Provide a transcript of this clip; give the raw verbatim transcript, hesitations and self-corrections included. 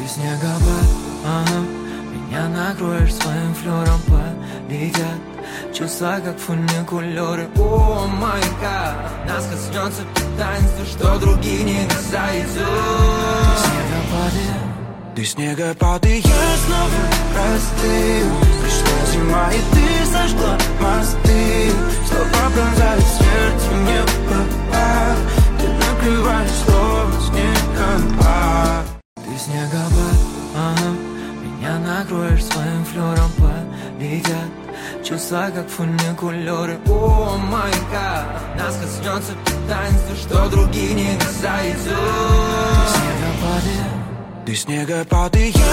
Ты снегопад, ага. Меня накроешь своим флером, полетят чувства, как фуникулеры. О, май гад, нас коснется таинство, что других не касается. Ты снегопады, Ты снегопад, и я снова простыл. Пришла зима, и ты сожгла мосты. Слова пронзают сердце мне в попах. Ты накрываешь словно снегопад. ты снегопад, ага. Меня накроешь своим флером, полетят чувства, как фуникулеры. О, май гад, нас коснется таинство, что других не касается. Ты снегопады, Ты снегопад, и я